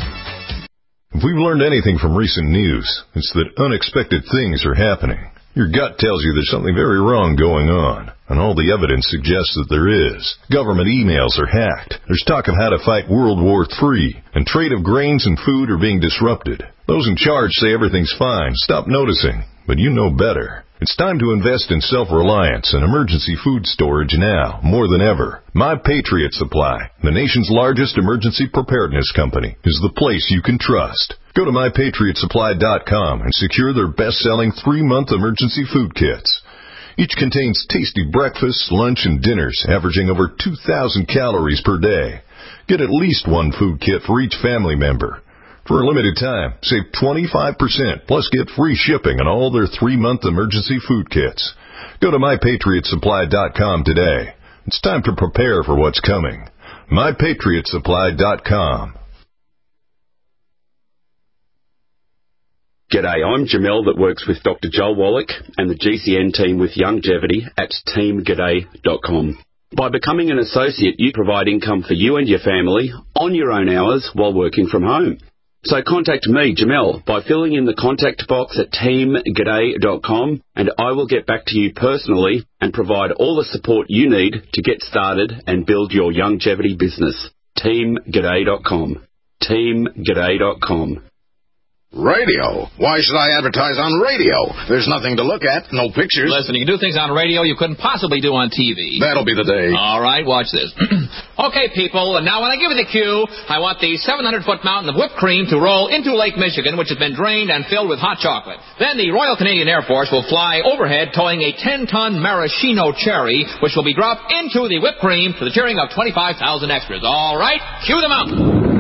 If we've learned anything from recent news, it's that unexpected things are happening. Your gut tells you there's something very wrong going on, and all the evidence suggests that there is. Government emails are hacked. There's talk of how to fight World War Three, and trade of grains and food are being disrupted. Those in charge say everything's fine. Stop noticing, but you know better. It's time to invest in self-reliance and emergency food storage now, more than ever. My Patriot Supply, the nation's largest emergency preparedness company, is the place you can trust. Go to my patriot supply dot com and secure their best-selling three-month emergency food kits. Each contains tasty breakfasts, lunch, and dinners, averaging over two thousand calories per day. Get at least one food kit for each family member. For a limited time, save twenty-five percent, plus get free shipping on all their three-month emergency food kits. Go to my patriot supply dot com today. It's time to prepare for what's coming. my patriot supply dot com. G'day, I'm Jamel that works with Doctor Joel Wallach and the G C N team with Longevity at team g'day dot com. By becoming an associate, you provide income for you and your family on your own hours while working from home. So contact me, Jamel, by filling in the contact box at team g'day dot com, and I will get back to you personally and provide all the support you need to get started and build your longevity business. team g'day dot com. team g'day dot com. Radio? Why should I advertise on radio? There's nothing to look at, no pictures. Listen, you can do things on radio you couldn't possibly do on T V. That'll be the day. All right, watch this. Okay, people, now when I give you the cue, I want the seven hundred foot mountain of whipped cream to roll into Lake Michigan, which has been drained and filled with hot chocolate. Then the Royal Canadian Air Force will fly overhead towing a ten ton maraschino cherry, which will be dropped into the whipped cream to the cheering of twenty-five thousand extras. All right, cue the mountain.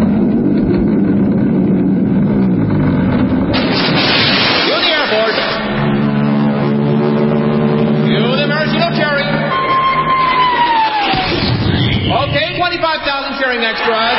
twenty-five thousand cheering extras.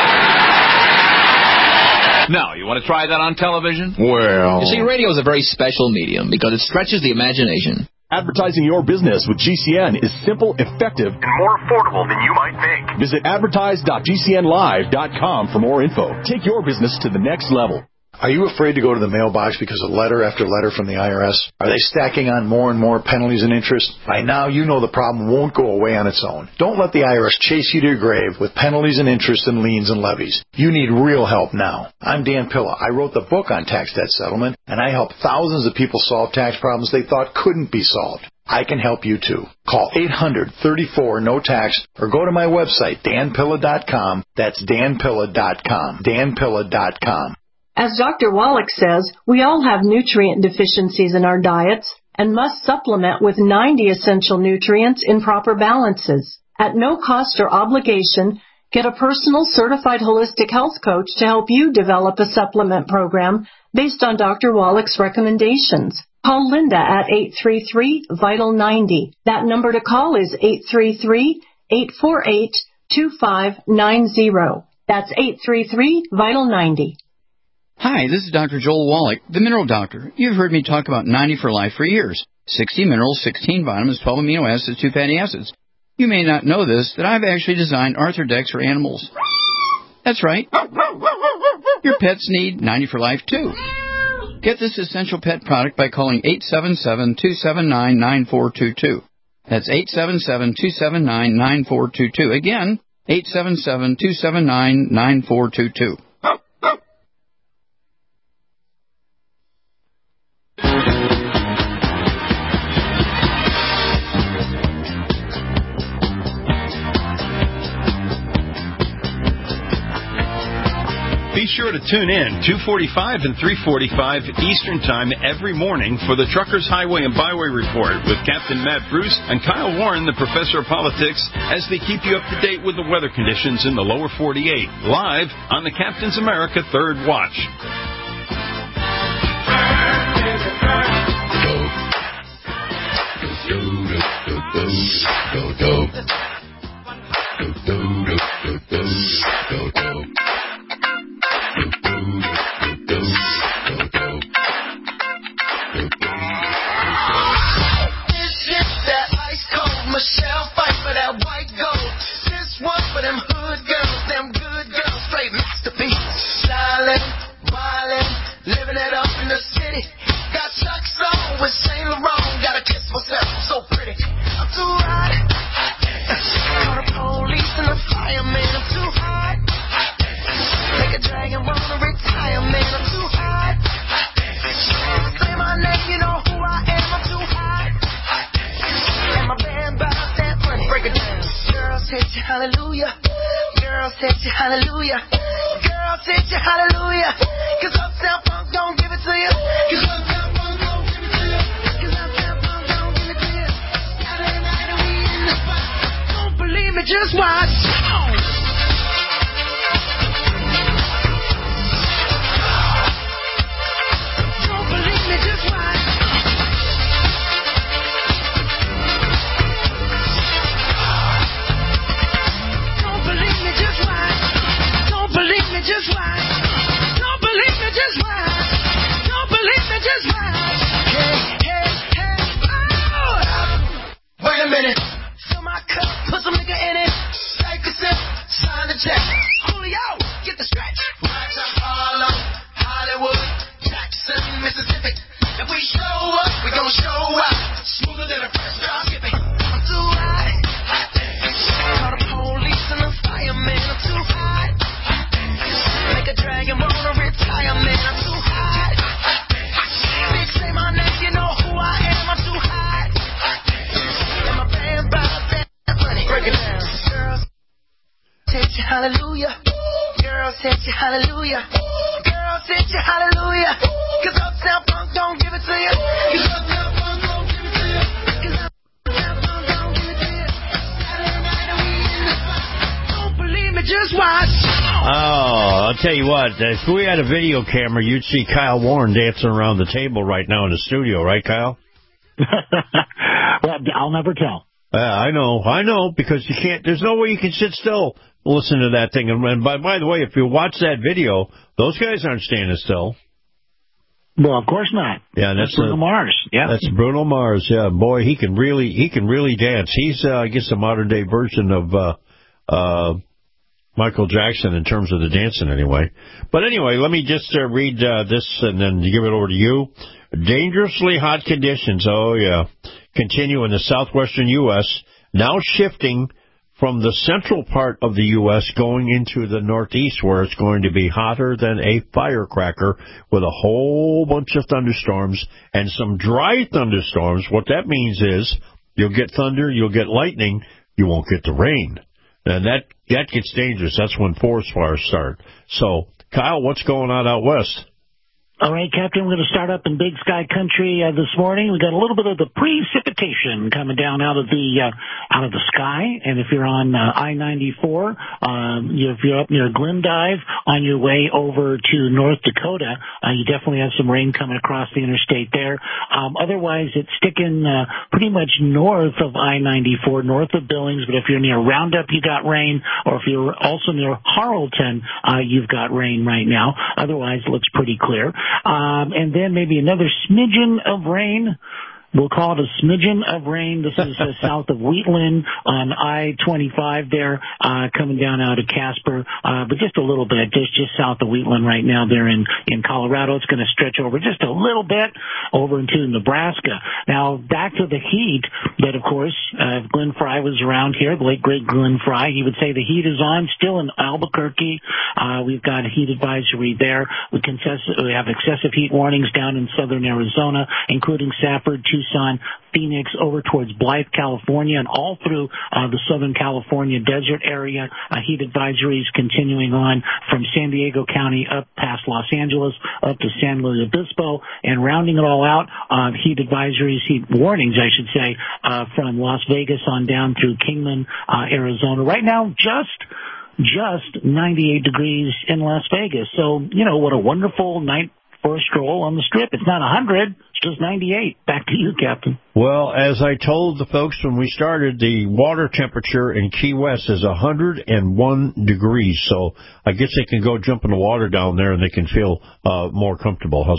Now, you want to try that on television? Well... You see, radio is a very special medium because it stretches the imagination. Advertising your business with G C N is simple, effective, and more affordable than you might think. Visit advertise dot g c n live dot com for more info. Take your business to the next level. Are you afraid to go to the mailbox because of letter after letter from the I R S? Are they stacking on more and more penalties and interest? By now, you know the problem won't go away on its own. Don't let the I R S chase you to your grave with penalties and interest and liens and levies. You need real help now. I'm Dan Pilla. I wrote the book on tax debt settlement, and I help thousands of people solve tax problems they thought couldn't be solved. I can help you too. Call eight hundred, thirty-four, no tax or go to my website, dan pilla dot com. That's dan pilla dot com. dan pilla dot com. As Doctor Wallach says, we all have nutrient deficiencies in our diets and must supplement with ninety essential nutrients in proper balances. At no cost or obligation, get a personal certified holistic health coach to help you develop a supplement program based on Doctor Wallach's recommendations. Call Linda at eight three three, vital ninety. That number to call is eight three three, eight four eight, two five nine zero. That's eight three three, vital ninety. Hi, this is Doctor Joel Wallach, the Mineral Doctor. You've heard me talk about ninety for Life for years. sixty minerals, sixteen vitamins, twelve amino acids, two fatty acids. You may not know this, that I've actually designed Arthrodex for animals. That's right. Your pets need ninety for Life, too. Get this essential pet product by calling eight seven seven, two seven nine, nine four two two. That's eight seven seven, two seven nine, nine four two two. Again, eight seven seven, two seven nine, nine four two two. Be sure to tune in two forty-five and three forty-five Eastern Time every morning for the Truckers Highway and Byway Report with Captain Matt Bruce and Kyle Warren, the Professor of Politics, as they keep you up to date with the weather conditions in the lower forty-eight, live on the Captain's America Third Watch. Michelle fight for that white gold. This one for them hood girls, them good girls, straight masterpiece. Stylin', wildin', living it up in the city. Got Chuck's on with Saint Laurent. Gotta kiss myself, I'm so pretty. I'm too hot. Call the police and the fireman. I'm too hot. Make a dragon wanna retire, man. I'm too hot. Say my name, you know who I am. I'm too hot. And my band bows that money. Break it down. Girls hit you, hallelujah. Girls hit you, hallelujah. Girls hit you, hallelujah. Cause Uptown Funk don't give it to you. Cause Uptown Funk don't give it to you. Cause Uptown Funk don't give it to you. Saturday night and we in the spot. Don't believe me, just watch. Don't believe me, just watch. Don't believe me, just watch. Don't believe me, just watch. Don't believe me, just watch. Don't believe me, just hallelujah. Girls hit you hallelujah. Girls hit you hallelujah. Cause Uptown Funk don't give it to you. Cause Uptown Funk don't give it to you. Cause Uptown Funk don't give it to you. Saturday night and we in the spot. Don't believe me, just watch. Oh, I'll tell you what, if we had a video camera, you'd see Kyle Warren dancing around the table right now in the studio, right, Kyle? Well, I'll never tell. Uh, I know, I know, because you can't, there's no way you can sit still listen to that thing. And, and by, by the way, if you watch that video, those guys aren't standing still. Well, of course not. Yeah, that's, that's Bruno a, Mars. Yeah, that's Bruno Mars. Yeah, boy, he can really, he can really dance. He's, uh, I guess, a modern day version of uh, uh, Michael Jackson in terms of the dancing, anyway. But anyway, let me just uh, read uh, this and then give it over to you. Dangerously hot conditions. Oh yeah, continue in the southwestern U S Now shifting from the central part of the U S going into the northeast, where it's going to be hotter than a firecracker with a whole bunch of thunderstorms and some dry thunderstorms. What that means is you'll get thunder, you'll get lightning, you won't get the rain. And that, that gets dangerous. That's when forest fires start. So, Kyle, what's going on out west? All right, Captain, we're going to start up in Big Sky Country uh, this morning. We got a little bit of the precipitation coming down out of the uh, out of the sky, and if you're on uh, I ninety-four, um, you, if you're up near Glendive on your way over to North Dakota, uh, you definitely have some rain coming across the interstate there. Um, otherwise, it's sticking uh, pretty much north of I ninety-four, north of Billings. But if you're near Roundup, you got rain, or if you're also near Harlton, uh, you've got rain right now. Otherwise, it looks pretty clear. Um, and then maybe another smidgen of rain. We'll call it a smidgen of rain. This is uh, south of Wheatland on I twenty-five there, uh, coming down out of Casper, uh, but just a little bit, just just south of Wheatland right now there in, in Colorado. It's going to stretch over just a little bit over into Nebraska. Now, back to the heat, that, of course, uh, if Glenn Fry was around here, the late, great Glenn Fry, he would say the heat is on, still in Albuquerque. Uh, we've got a heat advisory there. We, can, we have excessive heat warnings down in southern Arizona, including Safford, Tucson, Phoenix, over towards Blythe, California, and all through uh, the Southern California desert area. Uh, heat advisories continuing on from San Diego County up past Los Angeles, up to San Luis Obispo, and rounding it all out, uh, heat advisories, heat warnings, I should say, uh, from Las Vegas on down through Kingman, uh, Arizona. Right now, just just ninety-eight degrees in Las Vegas. So, you know, what a wonderful night for a stroll on the Strip. It's not one hundred, it's just ninety-eight. Back to you, Captain. Well, as I told the folks when we started, the water temperature in Key West is one hundred one degrees. So I guess they can go jump in the water down there and they can feel uh, more comfortable. How's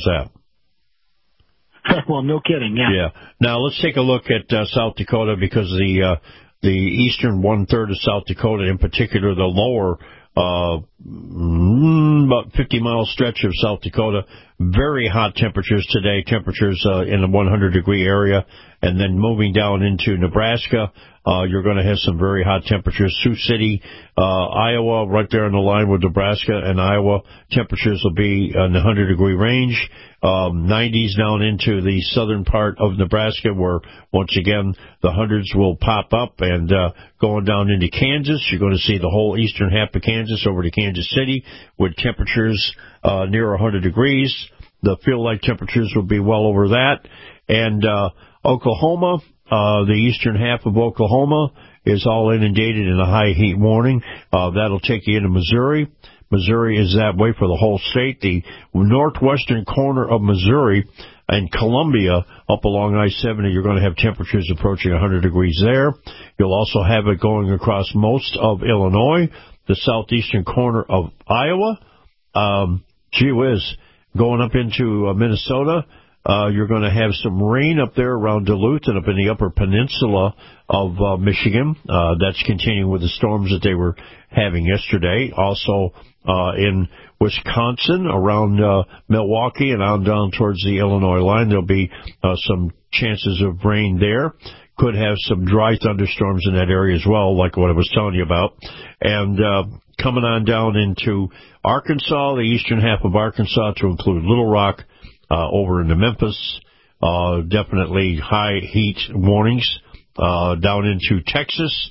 that? Well, no kidding, yeah. Yeah. Now, let's take a look at uh, South Dakota, because the uh, the eastern one-third of South Dakota, in particular the lower Uh, about fifty mile stretch of South Dakota, very hot temperatures today, temperatures uh, in the one hundred degree area, and then moving down into Nebraska, uh, you're going to have some very hot temperatures. Sioux City, uh, Iowa, right there on the line with Nebraska and Iowa, temperatures will be in the one hundred degree range. Um, nineties down into the southern part of Nebraska, where once again the hundreds will pop up, and uh, going down into Kansas, you're going to see the whole eastern half of Kansas over to Kansas City with temperatures uh, near one hundred degrees. The feel-like temperatures will be well over that. And uh, Oklahoma, uh, the eastern half of Oklahoma is all inundated in a high heat warning. Uh, that'll take you into Missouri. Missouri is that way for the whole state. The northwestern corner of Missouri and Columbia up along I seventy, you're going to have temperatures approaching one hundred degrees there. You'll also have it going across most of Illinois, the southeastern corner of Iowa. Um, gee whiz, going up into uh, Minnesota, uh, you're going to have some rain up there around Duluth and up in the upper peninsula of uh, Michigan. Uh, that's continuing with the storms that they were having yesterday. Also, uh, in Wisconsin, around uh, Milwaukee and on down towards the Illinois line, there'll be uh, some chances of rain there. Could have some dry thunderstorms in that area as well, like what I was telling you about. And uh, coming on down into Arkansas, the eastern half of Arkansas, to include Little Rock, uh, over into Memphis, uh, definitely high heat warnings. Uh, down into Texas,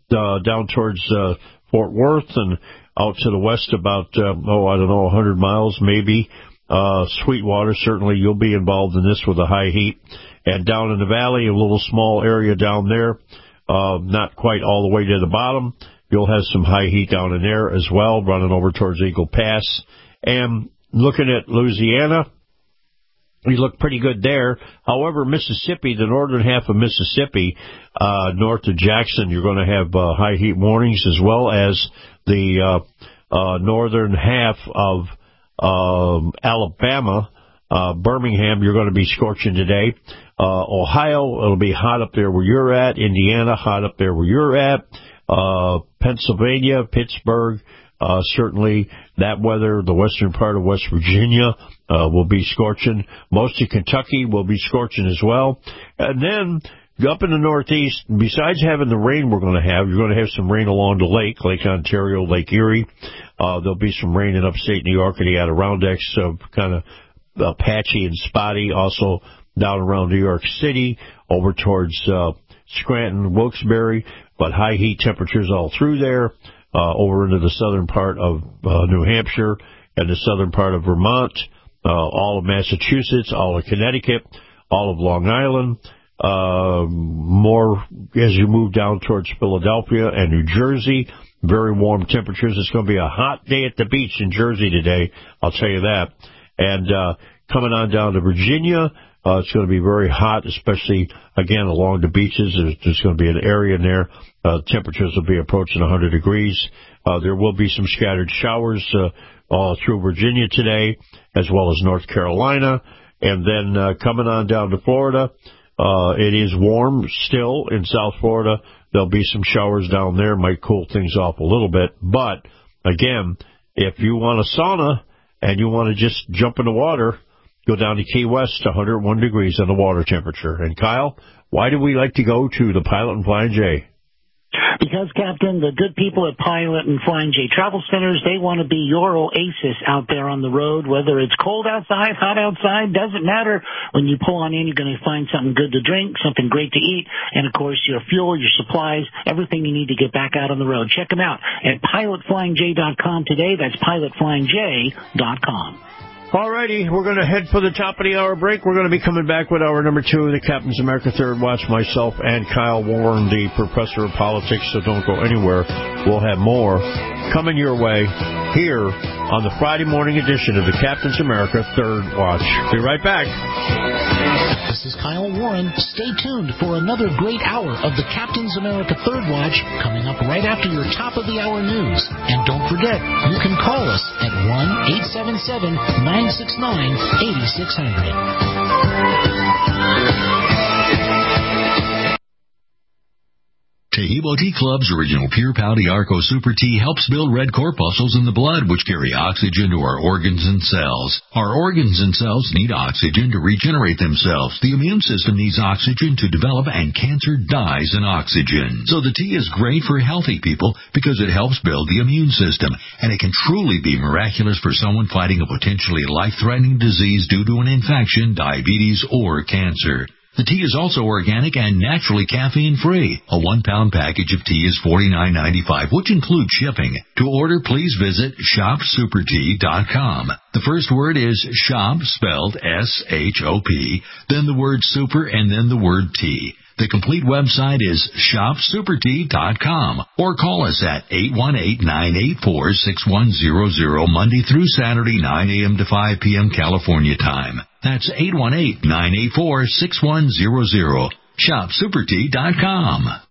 uh, down towards uh, Fort Worth and out to the west about, uh, oh, I don't know, one hundred miles maybe. Uh, Sweetwater, certainly you'll be involved in this with the high heat. And down in the valley, a little small area down there, uh, not quite all the way to the bottom. You'll have some high heat down in there as well, running over towards Eagle Pass. And looking at Louisiana, you look pretty good there. However, Mississippi, the northern half of Mississippi, uh, north of Jackson, you're going to have uh, high heat warnings, as well as the uh, uh, northern half of um, Alabama. Uh, Birmingham, you're going to be scorching today. Uh, Ohio, it'll be hot up there where you're at. Indiana, hot up there where you're at. Uh, Pennsylvania, Pittsburgh, uh, certainly that weather. The western part of West Virginia, uh, will be scorching. Most of Kentucky will be scorching as well. And then up in the northeast, besides having the rain we're going to have, you're going to have some rain along the lake, Lake Ontario, Lake Erie. Uh, there'll be some rain in upstate New York and the Adirondacks, uh, kind of uh, patchy and spotty. Also down around New York City, over towards uh, Scranton, Wilkes-Barre, but high heat temperatures all through there, uh, over into the southern part of uh, New Hampshire and the southern part of Vermont, uh, all of Massachusetts, all of Connecticut, all of Long Island, uh, more as you move down towards Philadelphia and New Jersey, very warm temperatures. It's going to be a hot day at the beach in Jersey today, I'll tell you that. And uh, coming on down to Virginia, Uh, it's going to be very hot, especially, again, along the beaches. There's, there's going to be an area in there. Uh, temperatures will be approaching one hundred degrees. Uh, there will be some scattered showers uh, all through Virginia today, as well as North Carolina. And then uh, coming on down to Florida, uh, it is warm still in South Florida. There'll be some showers down there. Might cool things off a little bit. But, again, if you want a sauna and you want to just jump in the water, go down to Key West, one hundred one degrees on the water temperature. And, Kyle, why do we like to go to the Pilot and Flying J? Because, Captain, the good people at Pilot and Flying J Travel Centers, they want to be your oasis out there on the road. Whether it's cold outside, hot outside, doesn't matter. When you pull on in, you're going to find something good to drink, something great to eat, and, of course, your fuel, your supplies, everything you need to get back out on the road. Check them out at pilot flying j dot com today. That's pilot flying j dot com. All righty, we're going to head for the top of the hour break. We're going to be coming back with hour number two of the Captain's America Third Watch. Myself and Kyle Warren, the professor of politics, so don't go anywhere. We'll have more coming your way here on the Friday morning edition of the Captain's America Third Watch. Be right back. This is Kyle Warren. Stay tuned for another great hour of the Captain's America Third Watch coming up right after your top of the hour news. And don't forget, you can call us at one eight seven seven, nine six nine, eight six zero zero. Tahibo Tea Club's original Pure Pau Arco Super Tea helps build red corpuscles in the blood, which carry oxygen to our organs and cells. Our organs and cells need oxygen to regenerate themselves. The immune system needs oxygen to develop, and cancer dies in oxygen. So the tea is great for healthy people because it helps build the immune system, and it can truly be miraculous for someone fighting a potentially life-threatening disease due to an infection, diabetes, or cancer. The tea is also organic and naturally caffeine-free. A one-pound package of tea is forty-nine ninety-five, which includes shipping. To order, please visit shop super tea dot com. The first word is shop, spelled S H O P, then the word super, and then the word tea. The complete website is shop super tea dot com, or call us at eight one eight, nine eight four, six one zero zero, Monday through Saturday, nine a.m. to five p.m. California time. That's eight one eight, nine eight four, six one zero zero. shop super tea dot com.